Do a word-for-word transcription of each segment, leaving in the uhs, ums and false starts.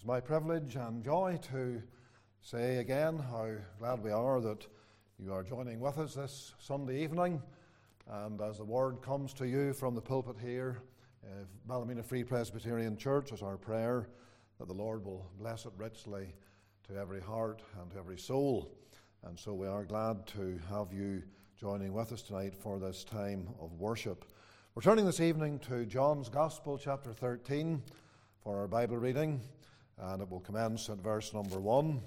It's my privilege and joy to say again how glad we are that you are joining with us this Sunday evening. And as the word comes to you from the pulpit here, uh, Ballymena Free Presbyterian Church, is our prayer that the Lord will bless it richly to every heart and to every soul. And so we are glad to have you joining with us tonight for this time of worship. We're turning this evening to John's Gospel, chapter thirteen, for our Bible reading, and it will commence at verse number one.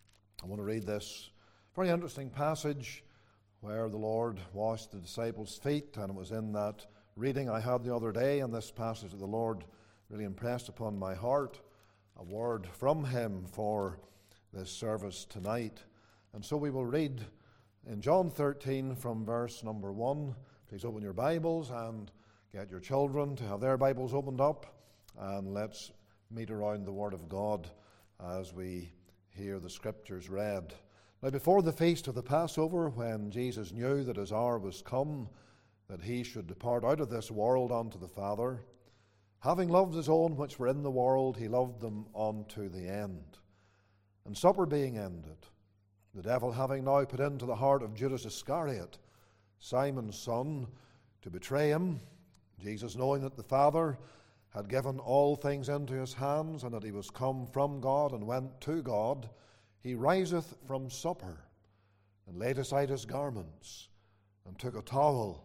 I want to read this very interesting passage where the Lord washed the disciples' feet, and it was in that reading I had the other day, and this passage that the Lord really impressed upon my heart, a word from Him for this service tonight. And so we will read in John thirteen from verse number one. Please open your Bibles and get your children to have their Bibles opened up, and let's meet around the Word of God as we hear the Scriptures read. Now, before the feast of the Passover, when Jesus knew that his hour was come, that he should depart out of this world unto the Father, having loved his own which were in the world, he loved them unto the end. And supper being ended, the devil having now put into the heart of Judas Iscariot, Simon's son, to betray him, Jesus, knowing that the Father had given all things into his hands, and that he was come from God and went to God, he riseth from supper, and laid aside his garments, and took a towel,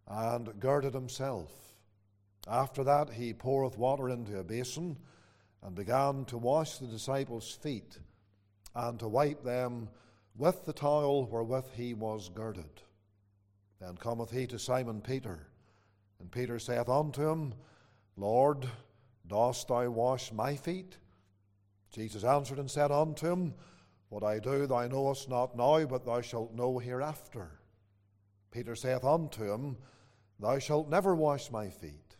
and girded himself. After that he poureth water into a basin, and began to wash the disciples' feet, and to wipe them with the towel wherewith he was girded. Then cometh he to Simon Peter, and Peter saith unto him, Lord, dost thou wash my feet? Jesus answered and said unto him, What I do thou knowest not now, but thou shalt know hereafter. Peter saith unto him, Thou shalt never wash my feet.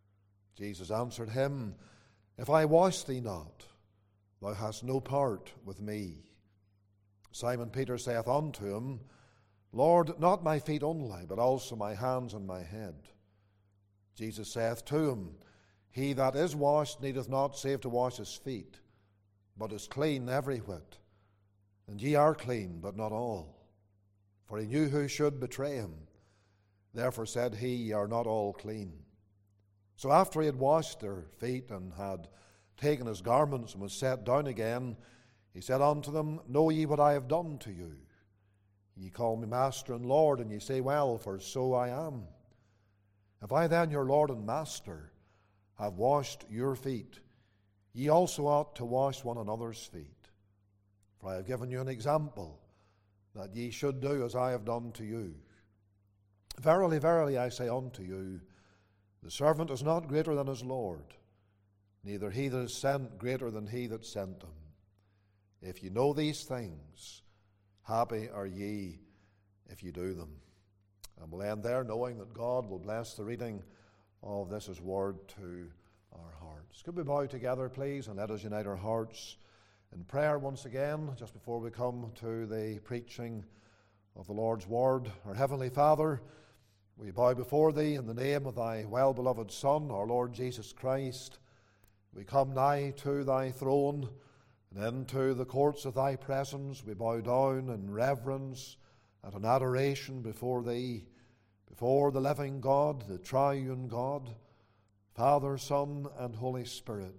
Jesus answered him, If I wash thee not, thou hast no part with me. Simon Peter saith unto him, Lord, not my feet only, but also my hands and my head. Jesus saith to him, He that is washed needeth not save to wash his feet, but is clean every whit. And ye are clean, but not all. For he knew who should betray him. Therefore said he, Ye are not all clean. So after he had washed their feet, and had taken his garments, and was set down again, he said unto them, Know ye what I have done to you? Ye call me Master and Lord, and ye say, Well, for so I am. If I then, your Lord and Master, have washed your feet, ye also ought to wash one another's feet. For I have given you an example, that ye should do as I have done to you. Verily, verily, I say unto you, the servant is not greater than his Lord, neither he that is sent greater than he that sent him. If ye know these things, happy are ye if ye do them. And we'll end there, knowing that God will bless the reading of this His word to our hearts. Could we bow together, please, and let us unite our hearts in prayer once again, just before we come to the preaching of the Lord's word. Our Heavenly Father, we bow before Thee in the name of Thy well-beloved Son, our Lord Jesus Christ. We come nigh to Thy throne, and into the courts of Thy presence we bow down in reverence and in adoration before Thee, before the living God, the triune God, Father, Son, and Holy Spirit.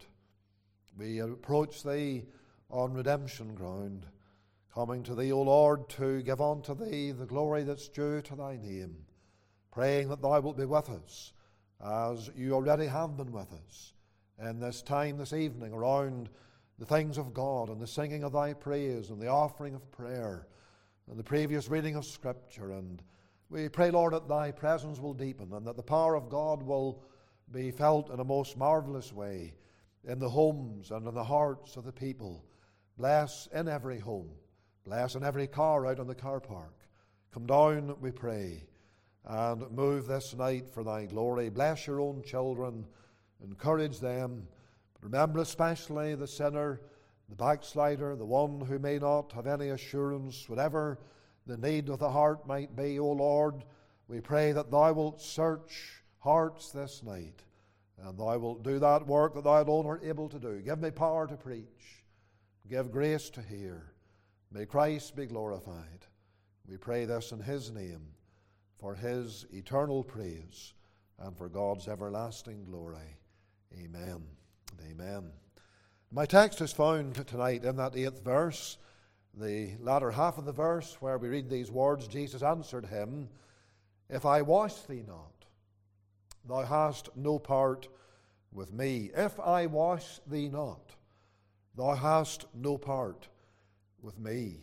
We approach Thee on redemption ground, coming to Thee, O Lord, to give unto Thee the glory that's due to Thy name, praying that Thou wilt be with us, as You already have been with us in this time this evening around the things of God, and the singing of Thy praise, and the offering of prayer, and the previous reading of Scripture. And we pray, Lord, that Thy presence will deepen, and that the power of God will be felt in a most marvelous way in the homes and in the hearts of the people. Bless in every home. Bless in every car out in the car park. Come down, we pray, and move this night for Thy glory. Bless Your own children. Encourage them. But remember especially the sinner, the backslider, the one who may not have any assurance, whatever the need of the heart might be, O Lord. We pray that Thou wilt search hearts this night, and thou wilt do that work that thou alone art able to do. Give me power to preach. Give grace to hear. May Christ be glorified. We pray this in his name, for his eternal praise and for God's everlasting glory. Amen and amen. My text is found tonight in that eighth verse, the latter half of the verse, where we read these words. Jesus answered him, If I wash thee not, thou hast no part with me. If I wash thee not, thou hast no part with me.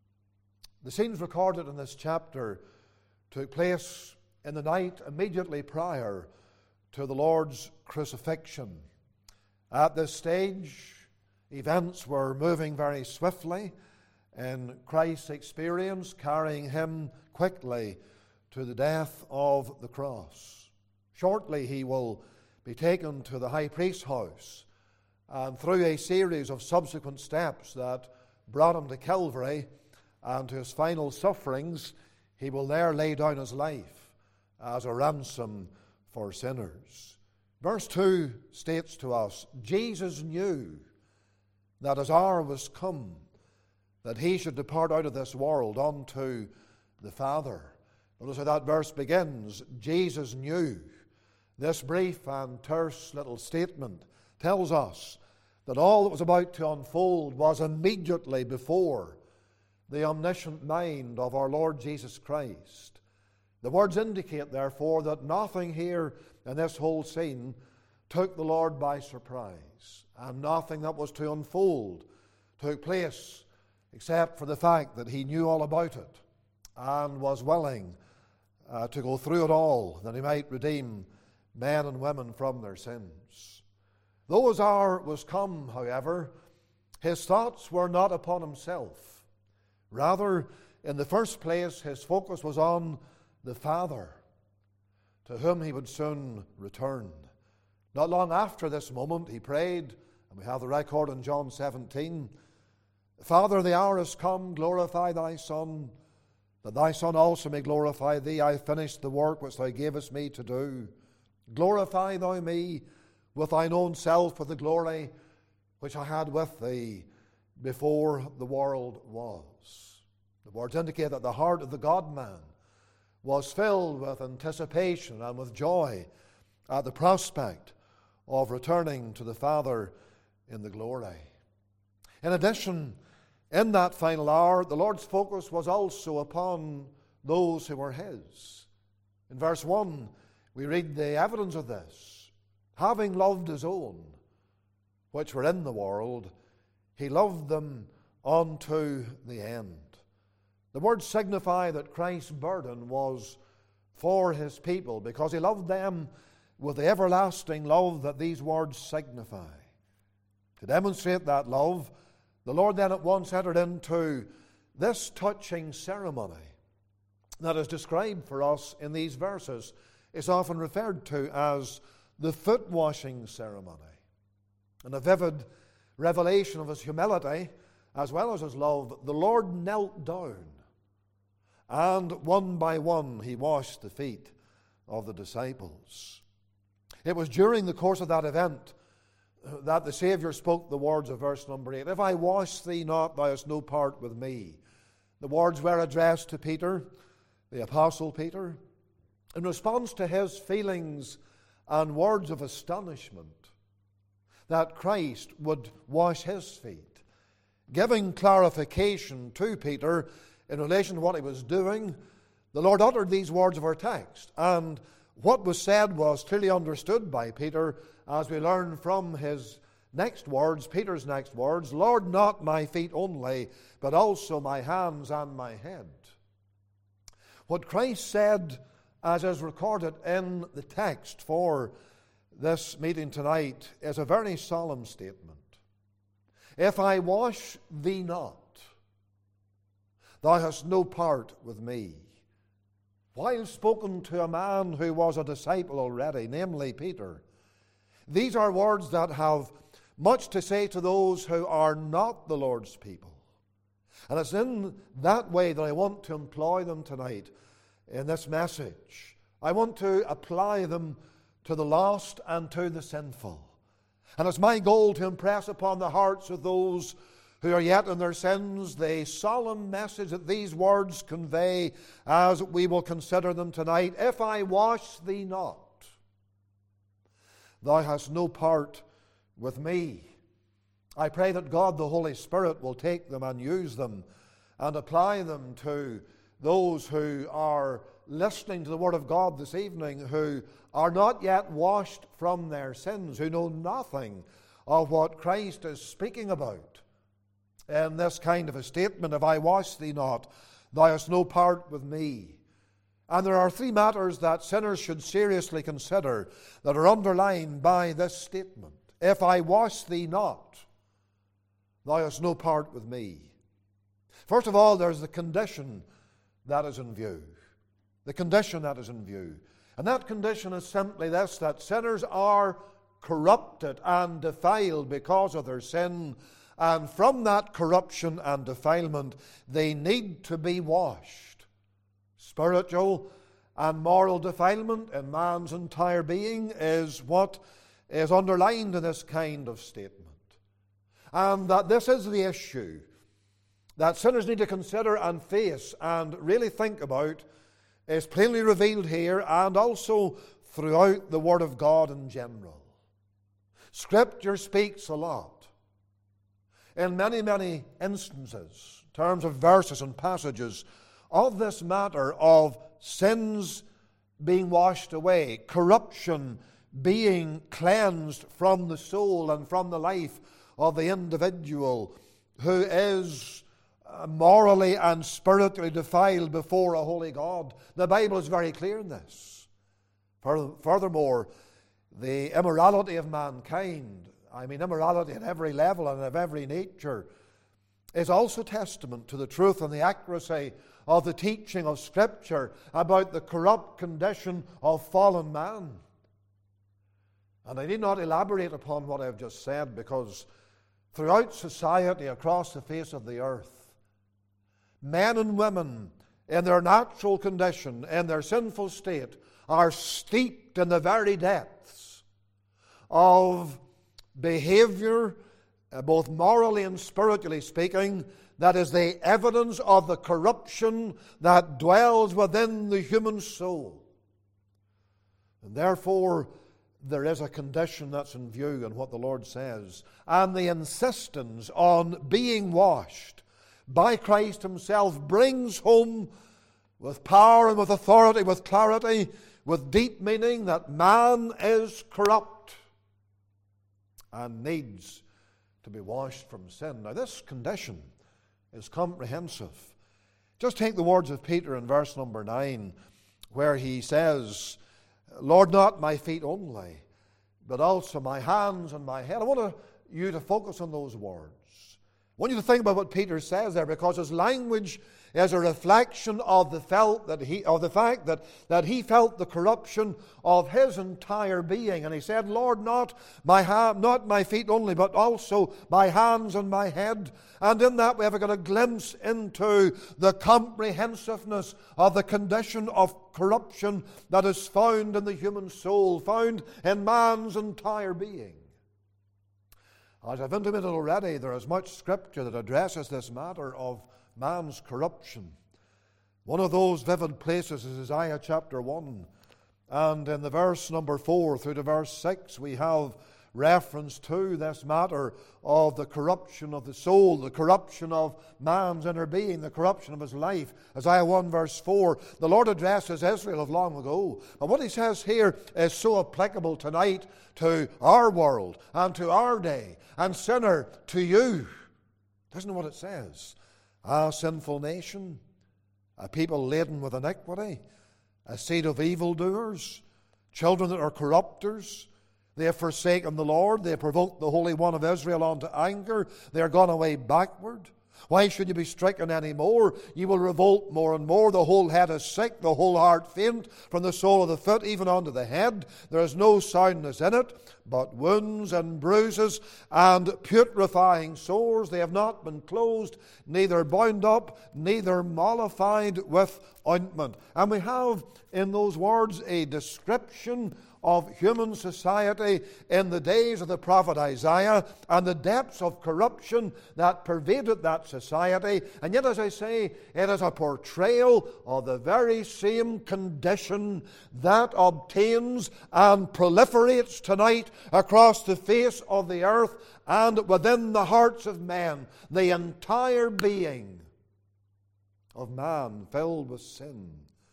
The scenes recorded in this chapter took place in the night immediately prior to the Lord's crucifixion. At this stage, events were moving very swiftly in Christ's experience, carrying him quickly to the death of the cross. Shortly he will be taken to the high priest's house, and through a series of subsequent steps that brought him to Calvary and to his final sufferings, he will there lay down his life as a ransom for sinners. Verse two states to us, Jesus knew that his hour was come, that he should depart out of this world unto the Father. Notice how that verse begins. Jesus knew. This brief and terse little statement tells us that all that was about to unfold was immediately before the omniscient mind of our Lord Jesus Christ. The words indicate, therefore, that nothing here in this whole scene took the Lord by surprise, and nothing that was to unfold took place except for the fact that he knew all about it and was willing uh, to go through it all, that he might redeem men and women from their sins. Though his hour was come, however, his thoughts were not upon himself. Rather, in the first place, his focus was on the Father, to whom he would soon return. Not long after this moment, he prayed, and we have the record in John seventeen, Father, the hour is come, glorify thy Son, that thy Son also may glorify thee. I finished the work which thou gavest me to do. Glorify thou me with thine own self, with the glory which I had with thee before the world was. The words indicate that the heart of the God-man was filled with anticipation and with joy at the prospect of returning to the Father in the glory. In addition, in that final hour, the Lord's focus was also upon those who were his. In verse one, we read the evidence of this. Having loved his own, which were in the world, he loved them unto the end. The words signify that Christ's burden was for his people, because he loved them with the everlasting love that these words signify. To demonstrate that love, the Lord then at once entered into this touching ceremony that is described for us in these verses. It's often referred to as the foot-washing ceremony. In a vivid revelation of his humility as well as his love, the Lord knelt down, and one by one he washed the feet of the disciples. It was during the course of that event that the Savior spoke the words of verse number eight. If I wash thee not, thou hast no part with me. The words were addressed to Peter, the Apostle Peter, in response to his feelings and words of astonishment that Christ would wash his feet, giving clarification to Peter in relation to what he was doing. The Lord uttered these words of our text, and what was said was clearly understood by Peter, as we learn from his next words, Peter's next words, Lord, not my feet only, but also my hands and my head. What Christ said, as is recorded in the text for this meeting tonight, is a very solemn statement. If I wash thee not, thou hast no part with me. While spoken to a man who was a disciple already, namely Peter, these are words that have much to say to those who are not the Lord's people. And it's in that way that I want to employ them tonight in this message. I want to apply them to the lost and to the sinful. And it's my goal to impress upon the hearts of those who are yet in their sins the solemn message that these words convey as we will consider them tonight. If I wash thee not, thou hast no part with me. I pray that God the Holy Spirit will take them and use them and apply them to those who are listening to the Word of God this evening, who are not yet washed from their sins, who know nothing of what Christ is speaking about in this kind of a statement, if I wash thee not, thou hast no part with me. And there are three matters that sinners should seriously consider that are underlined by this statement. If I wash thee not, thou hast no part with me. First of all, there's the condition that is in view. The condition that is in view. And that condition is simply this, that sinners are corrupted and defiled because of their sin, and from that corruption and defilement they need to be washed. Spiritual and moral defilement in man's entire being is what is underlined in this kind of statement. And that this is the issue that sinners need to consider and face and really think about is plainly revealed here and also throughout the Word of God in general. Scripture speaks a lot in many, many instances, in terms of verses and passages, of this matter of sins being washed away, corruption being cleansed from the soul and from the life of the individual who is morally and spiritually defiled before a holy God. The Bible is very clear in this. Furthermore, the immorality of mankind, I mean immorality at every level and of every nature, is also testament to the truth and the accuracy of the teaching of Scripture about the corrupt condition of fallen man. And I need not elaborate upon what I have just said, because throughout society across the face of the earth, men and women in their natural condition, in their sinful state, are steeped in the very depths of behavior, uh, both morally and spiritually speaking, that is the evidence of the corruption that dwells within the human soul. And therefore, there is a condition that's in view in what the Lord says, and the insistence on being washed by Christ Himself brings home with power and with authority, with clarity, with deep meaning, that man is corrupt and needs to be washed from sin. Now, this condition is comprehensive. Just take the words of Peter in verse number nine, where he says, Lord, not my feet only, but also my hands and my head. I want you to focus on those words. I want you to think about what Peter says there, because his language is a reflection of the felt that he of the fact that, that he felt the corruption of his entire being. And he said, Lord, not my ha- not my feet only, but also my hands and my head. And in that we have got a glimpse into the comprehensiveness of the condition of corruption that is found in the human soul, found in man's entire being. As I've intimated already, there is much Scripture that addresses this matter of man's corruption. One of those vivid places is Isaiah chapter one. And in the verse number four through to verse six, we have reference to this matter of the corruption of the soul, the corruption of man's inner being, the corruption of his life. Isaiah one verse four, the Lord addresses Israel of long ago. And what He says here is so applicable tonight to our world and to our day. And sinner, to you. Listen to what it says. Ah, sinful nation, a people laden with iniquity, a seed of evildoers, children that are corrupters. They have forsaken the Lord. They have provoked the Holy One of Israel unto anger. They are gone away backward. Why should you be stricken any more? You will revolt more and more. The whole head is sick, the whole heart faint, from the sole of the foot even unto the head. There is no soundness in it, but wounds and bruises and putrefying sores. They have not been closed, neither bound up, neither mollified with ointment. And we have in those words a description of human society in the days of the prophet Isaiah and the depths of corruption that pervaded that society. And yet, as I say, it is a portrayal of the very same condition that obtains and proliferates tonight across the face of the earth and within the hearts of men. The entire being of man filled with sin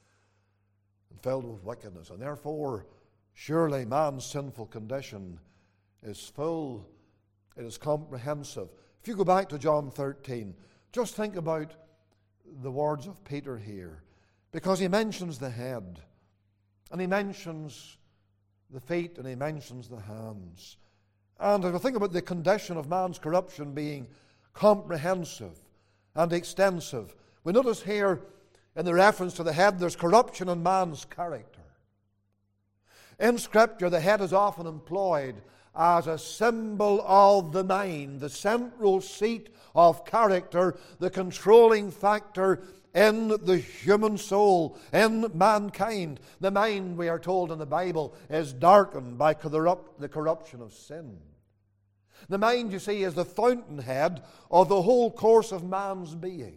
and filled with wickedness. And therefore, surely man's sinful condition is full, it is comprehensive. If you go back to John thirteen, just think about the words of Peter here, because he mentions the head, and he mentions the feet, and he mentions the hands. And if we think about the condition of man's corruption being comprehensive and extensive, we notice here in the reference to the head, there's corruption in man's character. In Scripture, the head is often employed as a symbol of the mind, the central seat of character, the controlling factor in the human soul, in mankind. The mind, we are told in the Bible, is darkened by corrupt, the corruption of sin. The mind, you see, is the fountainhead of the whole course of man's being.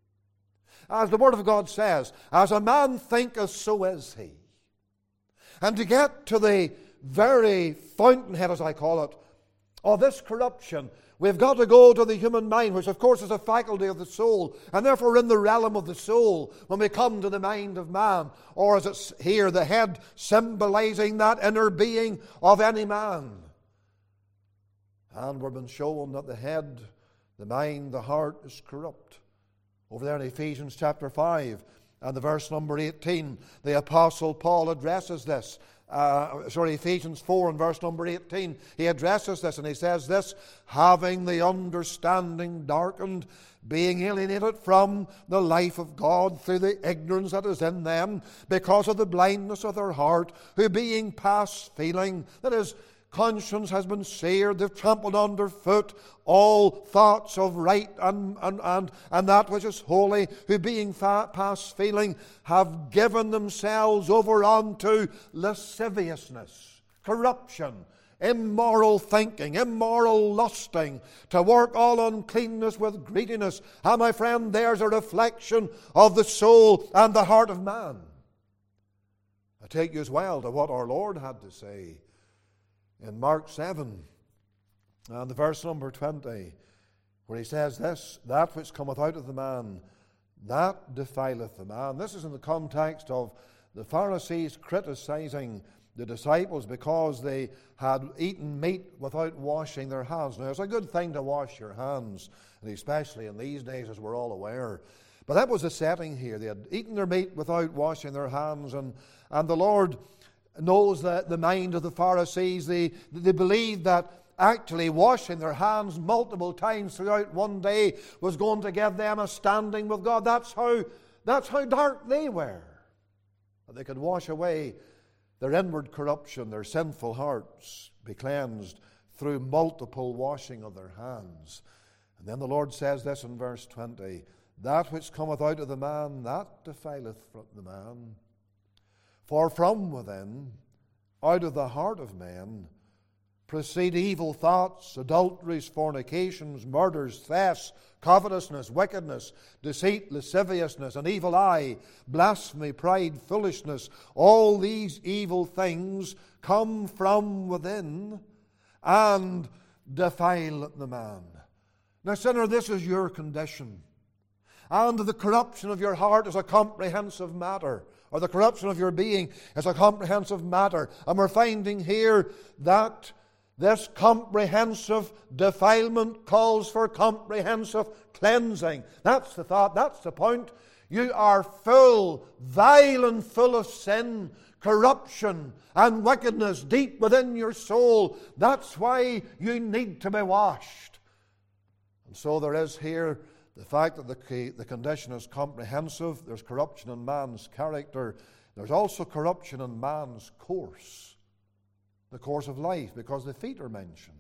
As the Word of God says, as a man thinketh, so is he. And to get to the very fountainhead, as I call it, of this corruption, we've got to go to the human mind, which of course is a faculty of the soul, and therefore in the realm of the soul when we come to the mind of man, or as it's here, the head symbolizing that inner being of any man. And we've been shown that the head, the mind, the heart is corrupt. Over there in Ephesians chapter five and the verse number eighteen, the Apostle Paul addresses this. Uh, sorry, Ephesians four and verse number eighteen, he addresses this and he says this: having the understanding darkened, being alienated from the life of God through the ignorance that is in them, because of the blindness of their heart, who being past feeling, that is, conscience has been seared, they've trampled underfoot all thoughts of right and, and, and, and that which is holy, who being fa- past feeling have given themselves over unto lasciviousness, corruption, immoral thinking, immoral lusting, to work all uncleanness with greediness. And my friend, there's a reflection of the soul and the heart of man. I take you as well to what our Lord had to say in Mark seven, and the verse number twenty, where he says this: that which cometh out of the man, that defileth the man. This is in the context of the Pharisees criticizing the disciples because they had eaten meat without washing their hands. Now, it's a good thing to wash your hands, and especially in these days, as we're all aware. But that was the setting here. They had eaten their meat without washing their hands, and, and the Lord knows the, the mind of the Pharisees. They, they believed that actually washing their hands multiple times throughout one day was going to give them a standing with God. That's how, that's how dark they were. That they could wash away their inward corruption, their sinful hearts, be cleansed through multiple washing of their hands. And then the Lord says this in verse twenty: that which cometh out of the man, that defileth the man. For from within, out of the heart of men, proceed evil thoughts, adulteries, fornications, murders, thefts, covetousness, wickedness, deceit, lasciviousness, an evil eye, blasphemy, pride, foolishness. All these evil things come from within and defile the man. Now, sinner, this is your condition. And the corruption of your heart is a comprehensive matter, or the corruption of your being is a comprehensive matter. And we're finding here that this comprehensive defilement calls for comprehensive cleansing. That's the thought, that's the point. You are full, vile and full of sin, corruption and wickedness deep within your soul. That's why you need to be washed. And so there is here the fact that the, the condition is comprehensive. There's corruption in man's character. There's also corruption in man's course, the course of life, because the feet are mentioned.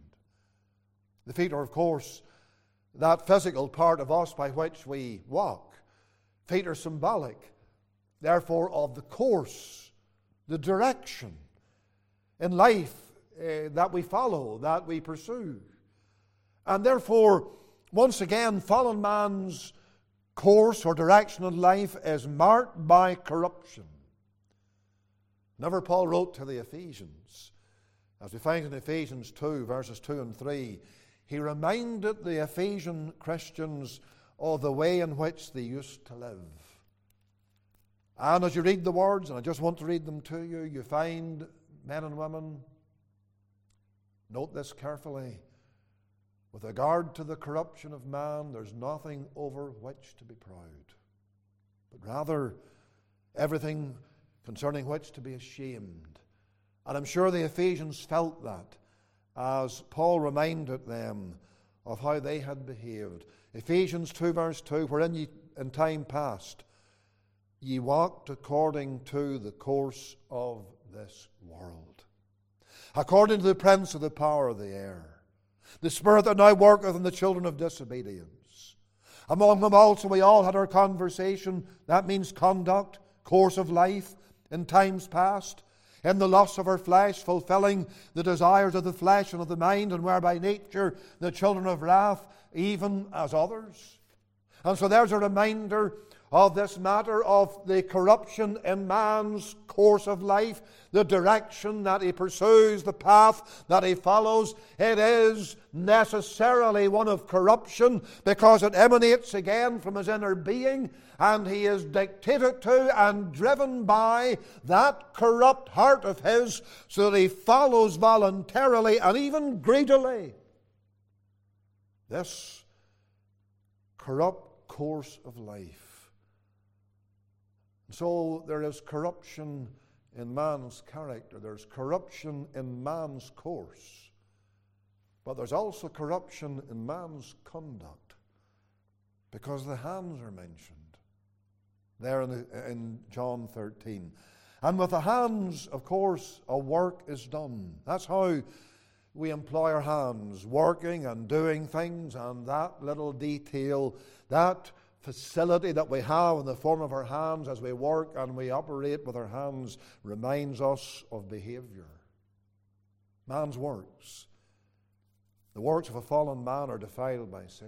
The feet are, of course, that physical part of us by which we walk. Feet are symbolic, therefore, of the course, the direction. in life uh, that we follow, that we pursue. And therefore, once again, fallen man's course or direction in life is marked by corruption. Whenever Paul wrote to the Ephesians, as we find in Ephesians two, verses two and three, he reminded the Ephesian Christians of the way in which they used to live. And as you read the words, and I just want to read them to you, you find, men and women, note this carefully, with regard to the corruption of man, there's nothing over which to be proud, but rather everything concerning which to be ashamed. And I'm sure the Ephesians felt that as Paul reminded them of how they had behaved. Ephesians two verse two, wherein ye in time past ye walked according to the course of this world, according to the prince of the power of the air, the spirit that now worketh in the children of disobedience. Among them also we all had our conversation, that means conduct, course of life, in times past, in the lusts of our flesh, fulfilling the desires of the flesh and of the mind, and were by nature the children of wrath, even as others. And so there's a reminder of this matter of the corruption in man's course of life, the direction that he pursues, the path that he follows. It is necessarily one of corruption because it emanates again from his inner being, and he is dictated to and driven by that corrupt heart of his, so that he follows voluntarily and even greedily this corrupt course of life. So there is corruption in man's character, there's corruption in man's course, but there's also corruption in man's conduct, because the hands are mentioned there in, the, in John thirteen. And with the hands, of course, a work is done. That's how we employ our hands, working and doing things, and that little detail, that facility that we have in the form of our hands as we work and we operate with our hands, reminds us of behavior. Man's works, the works of a fallen man, are defiled by sin.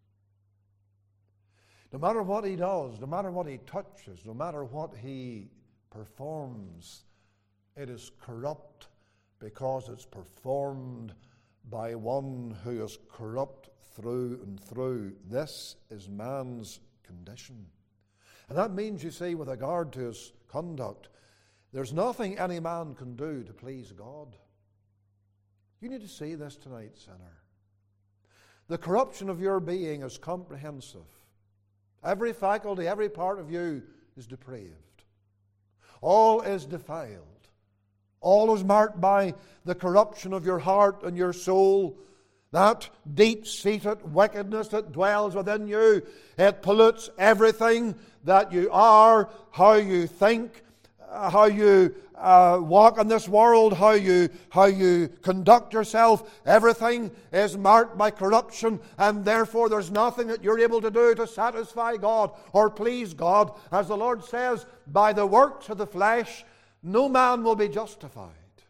No matter what he does, no matter what he touches, no matter what he performs, it is corrupt because it's performed by one who is corrupt through and through. This is man's condition. And that means, you see, with regard to his conduct, there's nothing any man can do to please God. You need to see this tonight, sinner. The corruption of your being is comprehensive. Every faculty, every part of you is depraved. All is defiled. All is marked by the corruption of your heart and your soul. That deep-seated wickedness that dwells within you, it pollutes everything that you are, how you think, uh, how you uh, walk in this world, how you, how you conduct yourself. Everything is marked by corruption, and therefore there's nothing that you're able to do to satisfy God or please God. As the Lord says, by the works of the flesh, no man will be justified.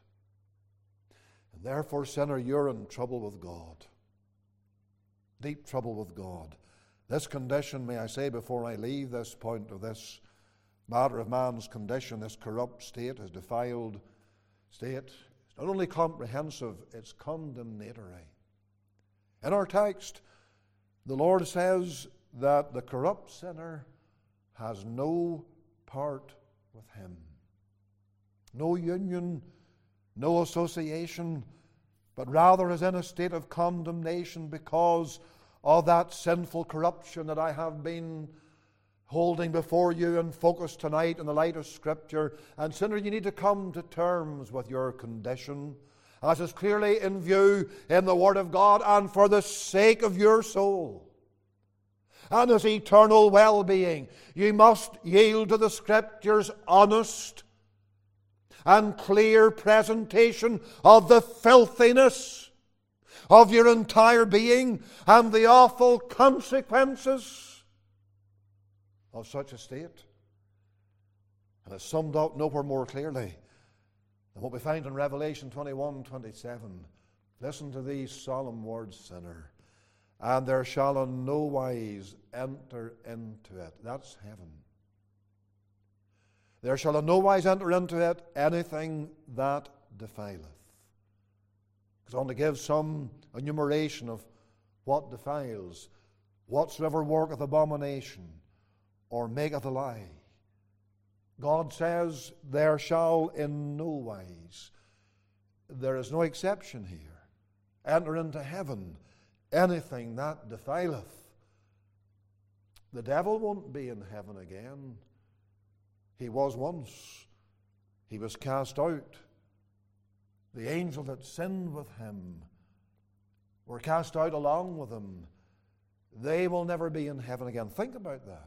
Therefore, sinner, you're in trouble with God. Deep trouble with God. This condition, may I say before I leave this point of this matter of man's condition, this corrupt state, his defiled state, it's not only comprehensive, it's condemnatory. In our text, the Lord says that the corrupt sinner has no part with him. No union, no association, but rather is in a state of condemnation because of that sinful corruption that I have been holding before you and focused tonight in the light of Scripture. And sinner, you need to come to terms with your condition, as is clearly in view in the Word of God, and for the sake of your soul and his eternal well-being, you must yield to the Scripture's honest and clear presentation of the filthiness of your entire being and the awful consequences of such a state. And it's summed up nowhere more clearly And what we find in Revelation twenty-one, twenty-seven, listen to these solemn words, sinner. And there shall in no wise enter into it. That's heaven. There shall in no wise enter into it anything that defileth. It's on to give some enumeration of what defiles. Whatsoever worketh abomination, or maketh a lie. God says, there shall in no wise, there is no exception here, enter into heaven anything that defileth. The devil won't be in heaven again. He was once. He was cast out. The angels that sinned with him were cast out along with him. They will never be in heaven again. Think about that.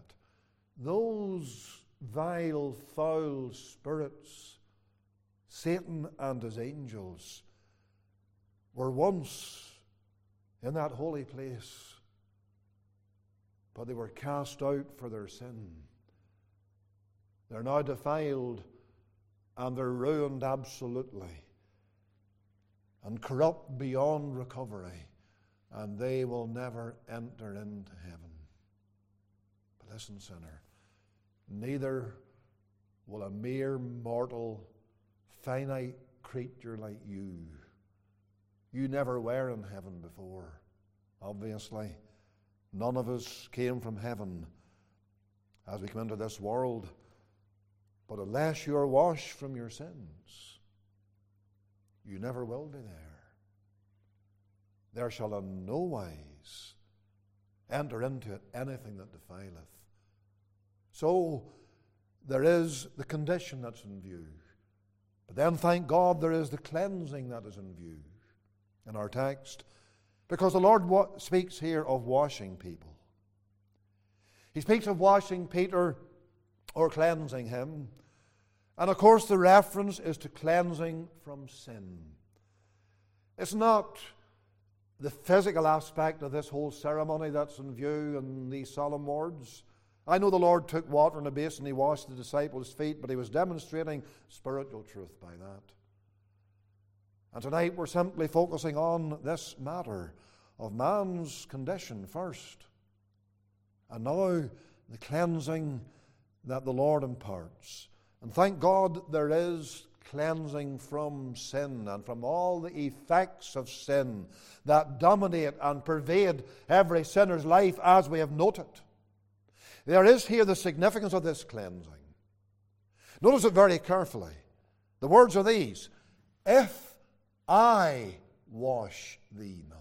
Those vile, foul spirits, Satan and his angels, were once in that holy place, but they were cast out for their sin. They're now defiled and they're ruined absolutely and corrupt beyond recovery, and they will never enter into heaven. But listen, sinner, neither will a mere mortal, finite creature like you. You never were in heaven before, obviously. None of us came from heaven as we come into this world. But unless you are washed from your sins, you never will be there. There shall in no wise enter into it anything that defileth. So there is the condition that's in view. But then, thank God, there is the cleansing that is in view in our text, because the Lord wa- speaks here of washing people. He speaks of washing Peter or cleansing him. And of course the reference is to cleansing from sin. It's not the physical aspect of this whole ceremony that's in view in these solemn words. I know the Lord took water in a basin and he washed the disciples' feet, but he was demonstrating spiritual truth by that. And tonight we're simply focusing on this matter of man's condition first, and now the cleansing that the Lord imparts. And thank God there is cleansing from sin and from all the effects of sin that dominate and pervade every sinner's life, as we have noted. There is here the significance of this cleansing. Notice it very carefully. The words are these: if I wash thee not.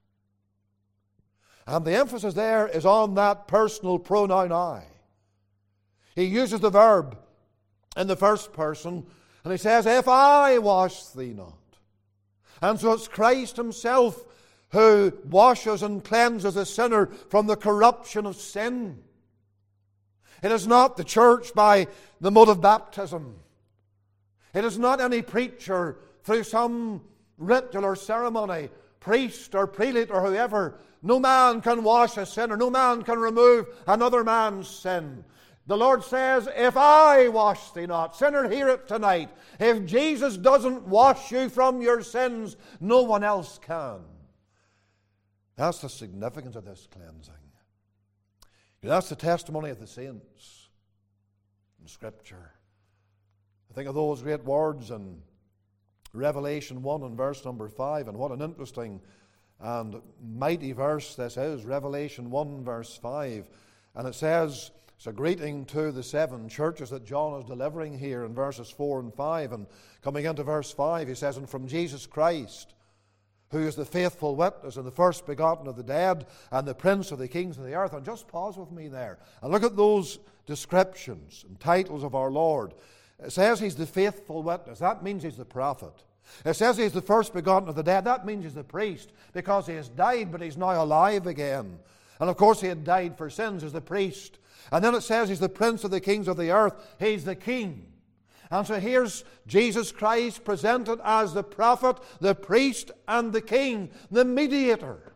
And the emphasis there is on that personal pronoun I. He uses the verb in the first person, and he says, if I wash thee not. And so it's Christ himself who washes and cleanses a sinner from the corruption of sin. It is not the church by the mode of baptism. It is not any preacher through some ritual or ceremony, priest or prelate or whoever. No man can wash a sinner. No man can remove another man's sin. The Lord says, if I wash thee not. Sinner, hear it tonight. If Jesus doesn't wash you from your sins, no one else can. That's the significance of this cleansing. That's the testimony of the saints in Scripture. I think of those great words in Revelation one and verse number five, and what an interesting and mighty verse this is. Revelation one verse five, and it says, it's a greeting to the seven churches that John is delivering here in verses four and five. And coming into verse five, he says, and from Jesus Christ, who is the faithful witness and the first begotten of the dead and the prince of the kings of the earth. And just pause with me there and look at those descriptions and titles of our Lord. It says he's the faithful witness. That means he's the prophet. It says he's the first begotten of the dead. That means he's the priest, because he has died, but he's now alive again. And of course he had died for sins as the priest. And then it says he's the prince of the kings of the earth. He's the king. And so here's Jesus Christ presented as the prophet, the priest, and the king, the mediator.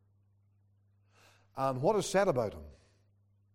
And what is said about him?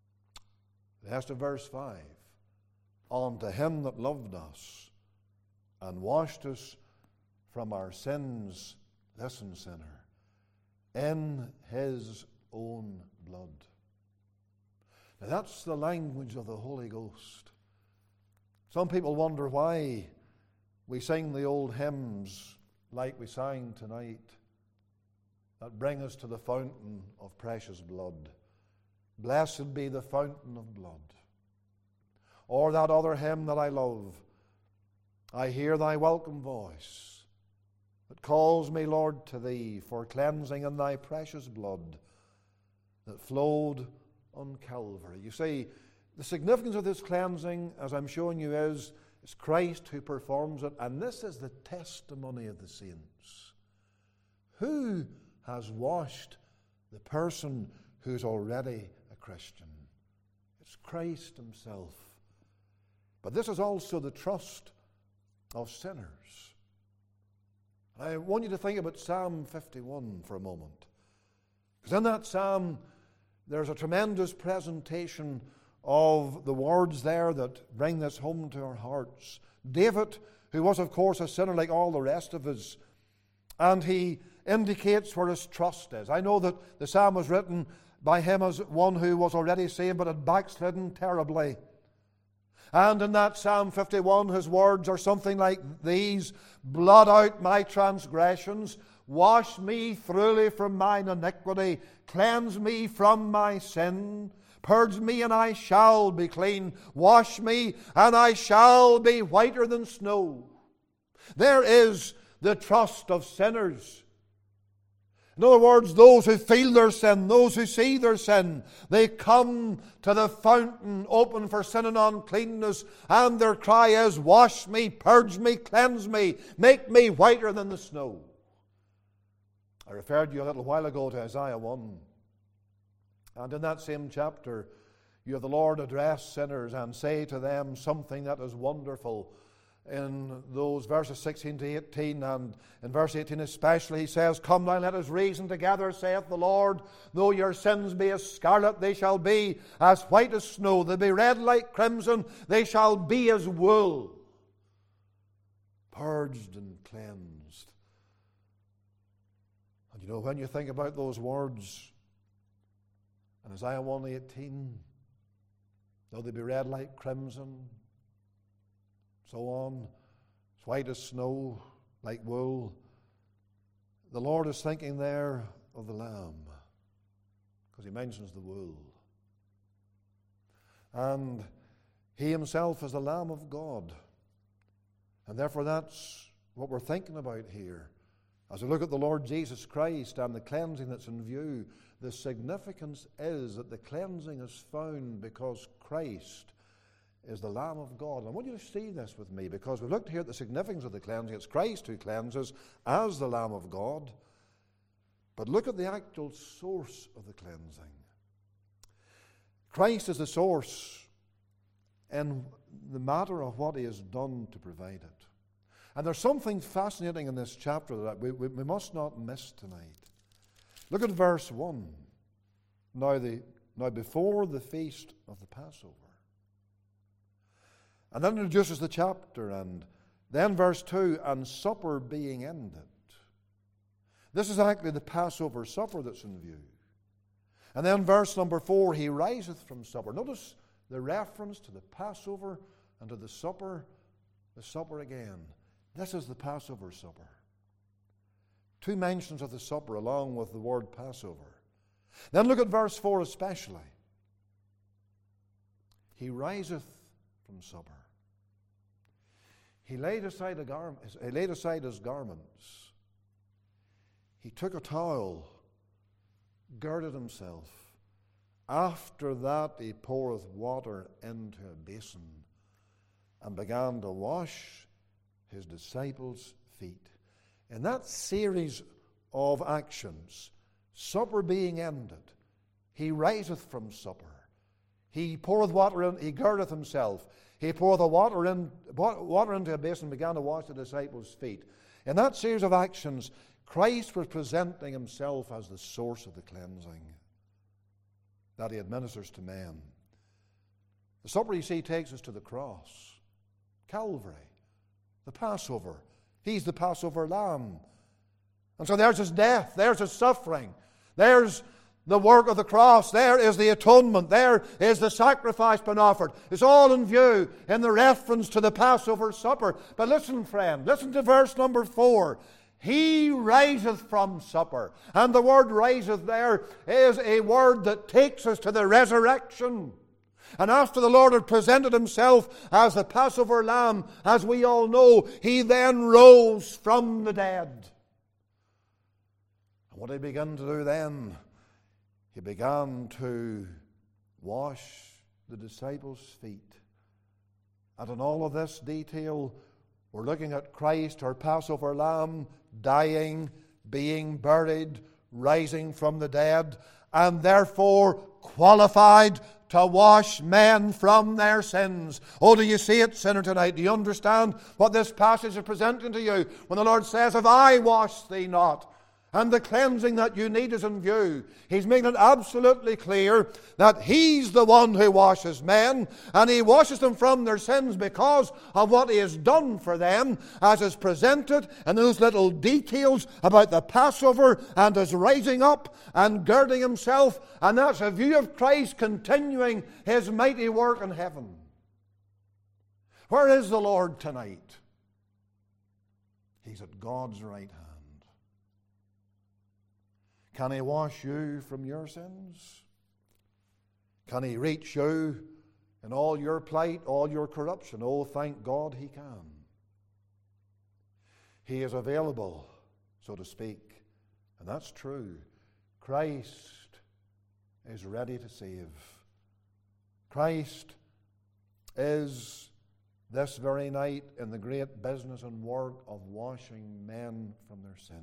The rest of verse five. Unto him that loved us and washed us from our sins, listen, sinner, in his own blood. Now that's the language of the Holy Ghost. Some people wonder why we sing the old hymns like we sang tonight that bring us to the fountain of precious blood. Blessed be the fountain of blood. Or that other hymn that I love, I hear thy welcome voice that calls me, Lord, to thee for cleansing in thy precious blood that flowed on Calvary. You see, the significance of this cleansing, as I'm showing you, is it's Christ who performs it, and this is the testimony of the saints. Who has washed the person who's already a Christian? It's Christ himself. But this is also the trust of sinners. I want you to think about Psalm fifty-one for a moment. Because in that psalm, there's a tremendous presentation of the words there that bring this home to our hearts. David, who was of course a sinner like all the rest of us, and he indicates where his trust is. I know that the psalm was written by him as one who was already saved but had backslidden terribly. And in that Psalm fifty-one, his words are something like these: blot out my transgressions, wash me thoroughly from mine iniquity, cleanse me from my sin, purge me and I shall be clean, wash me and I shall be whiter than snow. There is the trust of sinners. In other words, those who feel their sin, those who see their sin, they come to the fountain open for sin and uncleanness, and their cry is, wash me, purge me, cleanse me, make me whiter than the snow. I referred you a little while ago to Isaiah one. And in that same chapter, you have the Lord address sinners and say to them something that is wonderful. In those verses sixteen to eighteen, and in verse eighteen especially, he says, come now, let us reason together, saith the Lord. Though your sins be as scarlet, they shall be as white as snow. They be red like crimson, they shall be as wool. Purged and cleansed. And you know, when you think about those words in Isaiah one eighteen, though they be red like crimson, so on, as white as snow, like wool, the Lord is thinking there of the Lamb, because he mentions the wool. And he himself is the Lamb of God. And therefore that's what we're thinking about here. As we look at the Lord Jesus Christ and the cleansing that's in view, the significance is that the cleansing is found because Christ is the Lamb of God. And I want you to see this with me, because we've looked here at the significance of the cleansing. It's Christ who cleanses as the Lamb of God. But look at the actual source of the cleansing. Christ is the source in the matter of what he has done to provide it. And there's something fascinating in this chapter that we, we, we must not miss tonight. Look at verse one. Now, the, now before the feast of the Passover. And then introduces the chapter, and then verse two, and supper being ended. This is actually the Passover supper that's in view. And then verse number four, he riseth from supper. Notice the reference to the Passover and to the supper, the supper again. This is the Passover supper. Two mentions of the supper along with the word Passover. Then look at verse four especially. He riseth from supper. He laid aside, a gar- he laid aside his garments. He took a towel, girded himself. After that he poureth water into a basin and began to wash his disciples' feet. In that series of actions, supper being ended, he riseth from supper. He poureth water in, he girdeth himself. He poureth the water, in, water into a basin and began to wash the disciples' feet. In that series of actions, Christ was presenting himself as the source of the cleansing that he administers to men. The supper, you see, takes us to the cross, Calvary, the Passover. He's the Passover lamb. And so there's his death, there's his suffering, there's the work of the cross, there is the atonement, there is the sacrifice being offered. It's all in view in the reference to the Passover supper. But listen, friend, listen to verse number four. He riseth from supper. And the word riseth there is a word that takes us to the resurrection. And after the Lord had presented himself as the Passover lamb, as we all know, he then rose from the dead. And what did he begin to do then? He began to wash the disciples' feet. And in all of this detail, we're looking at Christ, our Passover lamb, dying, being buried, rising from the dead, and therefore qualified to wash men from their sins. Oh, do you see it, sinner, tonight? Do you understand what this passage is presenting to you? When the Lord says, if I wash thee not, and the cleansing that you need is in view, he's making it absolutely clear that he's the one who washes men, and he washes them from their sins because of what he has done for them, as is presented in those little details about the Passover and his rising up and girding himself. And that's a view of Christ continuing his mighty work in heaven. Where is the Lord tonight? He's at God's right hand. Can he wash you from your sins? Can he reach you in all your plight, all your corruption? Oh, thank God he can. He is available, so to speak. And that's true. Christ is ready to save. Christ is this very night in the great business and work of washing men from their sins.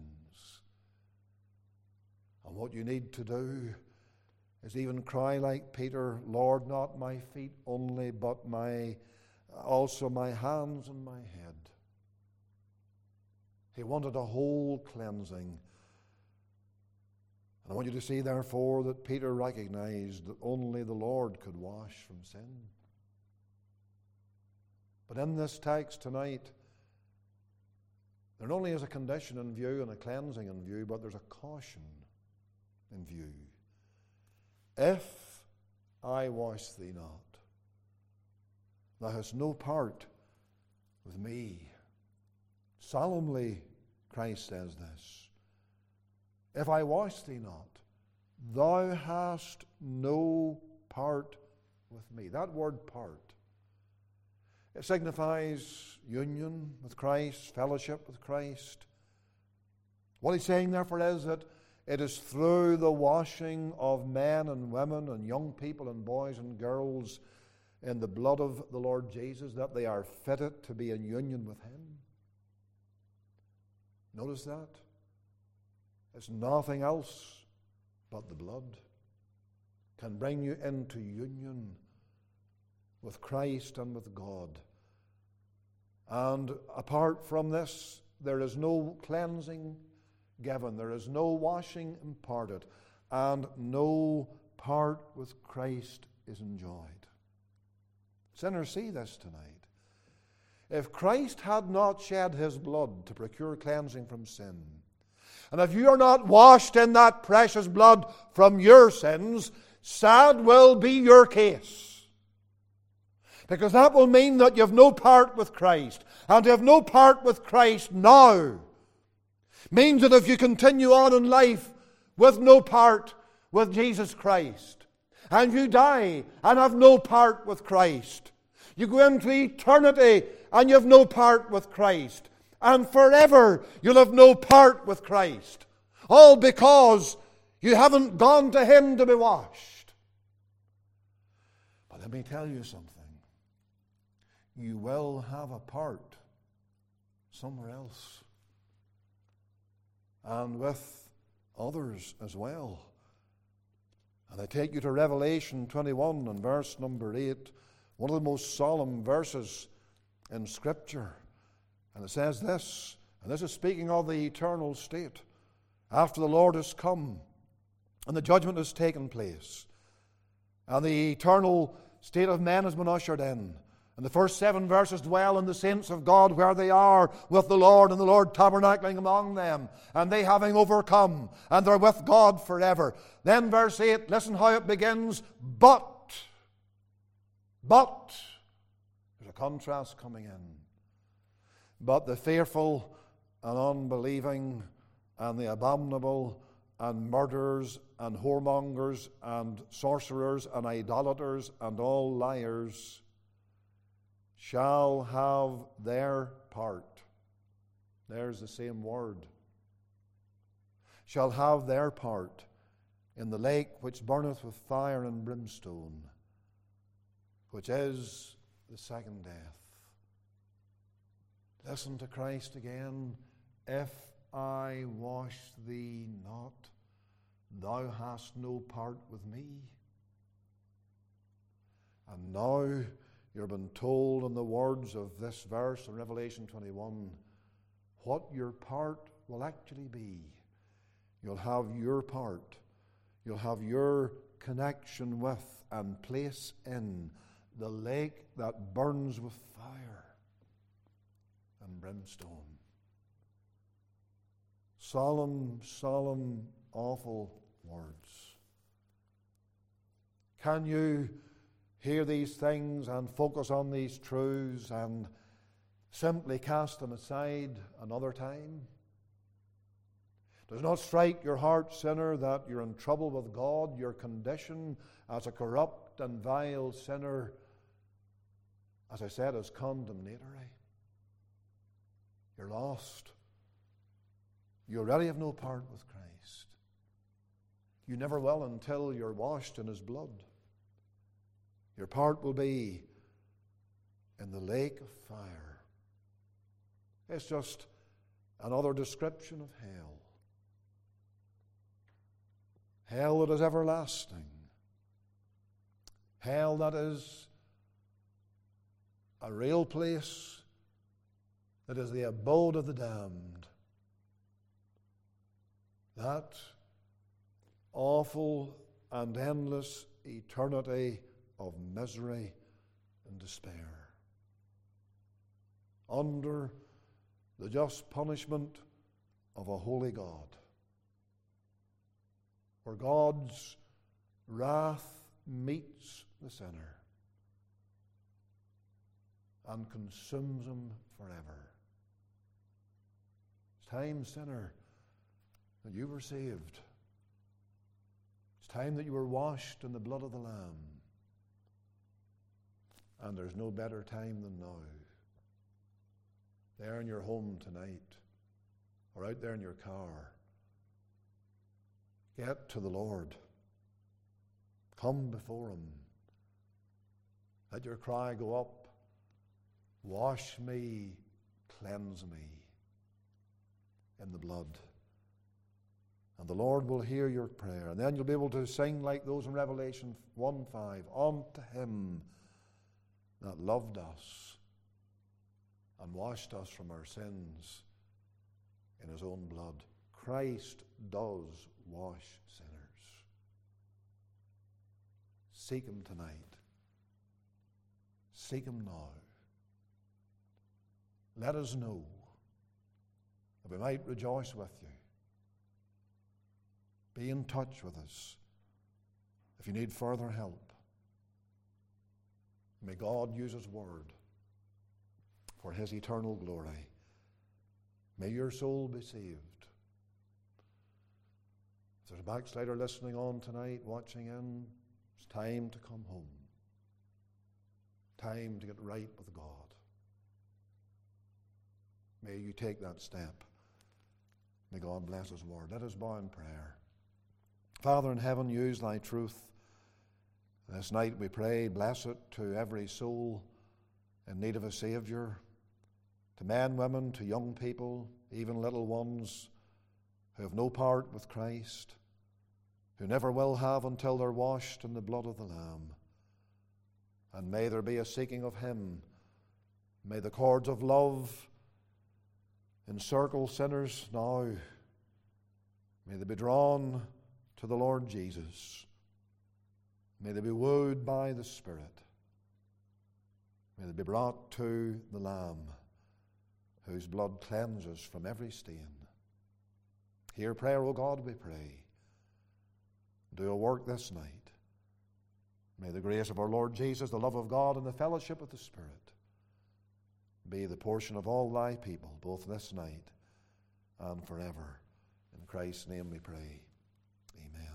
And what you need to do is even cry like Peter, Lord, not my feet only, but my also my hands and my head. He wanted a whole cleansing. And I want you to see, therefore, that Peter recognized that only the Lord could wash from sin. But in this text tonight, there not only is a condition in view and a cleansing in view, but there's a caution in view. If I wash thee not, thou hast no part with me. Solemnly, Christ says this. If I wash thee not, thou hast no part with me. That word part, it signifies union with Christ, fellowship with Christ. What he's saying, therefore, is that it is through the washing of men and women and young people and boys and girls in the blood of the Lord Jesus that they are fitted to be in union with him. Notice that. It's nothing else but the blood can bring you into union with Christ and with God. And apart from this, there is no cleansing given, there is no washing imparted, and no part with Christ is enjoyed. Sinners, see this tonight. If Christ had not shed his blood to procure cleansing from sin, and if you are not washed in that precious blood from your sins, sad will be your case. Because that will mean that you have no part with Christ. And to have no part with Christ now means that if you continue on in life with no part with Jesus Christ, and you die and have no part with Christ, you go into eternity and you have no part with Christ, and forever you'll have no part with Christ, all because you haven't gone to him to be washed. But let me tell you something. You will have a part somewhere else, and with others as well. And I take you to Revelation twenty-one and verse number eight, one of the most solemn verses in Scripture. And it says this, and this is speaking of the eternal state, after the Lord has come and the judgment has taken place, and the eternal state of men has been ushered in, And the first seven verses dwell on the saints of God where they are with the Lord, and the Lord tabernacling among them, and they having overcome, and they're with God forever. Then verse eight, listen how it begins. But, but, there's a contrast coming in. But the fearful and unbelieving and the abominable and murderers and whoremongers and sorcerers and idolaters and all liars shall have their part. There's the same word. Shall have their part in the lake which burneth with fire and brimstone, which is the second death. Listen to Christ again. If I wash thee not, thou hast no part with me. And now you've been told in the words of this verse in Revelation twenty-one what your part will actually be. You'll have your part. You'll have your connection with and place in the lake that burns with fire and brimstone. Solemn, solemn, awful words. Can you hear these things and focus on these truths and simply cast them aside another time? Does not strike your heart, sinner, that you're in trouble with God? Your condition as a corrupt and vile sinner, as I said, is condemnatory. You're lost. You already have no part with Christ. You never will until you're washed in His blood. Your part will be in the lake of fire. It's just another description of hell. Hell that is everlasting. Hell that is a real place, that is the abode of the damned. That awful and endless eternity of misery and despair, under the just punishment of a holy God, where God's wrath meets the sinner and consumes him forever. It's time, sinner, that you were saved. It's time that you were washed in the blood of the Lamb. And there's no better time than now. There in your home tonight, or out there in your car, get to the Lord. Come before Him. Let your cry go up. Wash me, cleanse me in the blood. And the Lord will hear your prayer. And then you'll be able to sing like those in Revelation one five. Unto Him that loved us and washed us from our sins in His own blood. Christ does wash sinners. Seek Him tonight. Seek Him now. Let us know that we might rejoice with you. Be in touch with us if you need further help. May God use His word for His eternal glory. May your soul be saved. If there's a backslider listening on tonight, watching in, it's time to come home. Time to get right with God. May you take that step. May God bless His word. Let us bow in prayer. Father in heaven, use Thy truth. This night we pray, bless it to every soul in need of a Savior, to men, women, to young people, even little ones who have no part with Christ, who never will have until they're washed in the blood of the Lamb. And may there be a seeking of Him. May the cords of love encircle sinners now. May they be drawn to the Lord Jesus. May they be wooed by the Spirit. May they be brought to the Lamb, whose blood cleanses from every stain. Hear prayer, O God, we pray. Do a work this night. May the grace of our Lord Jesus, the love of God, and the fellowship of the Spirit be the portion of all thy people, both this night and forever. In Christ's name we pray. Amen.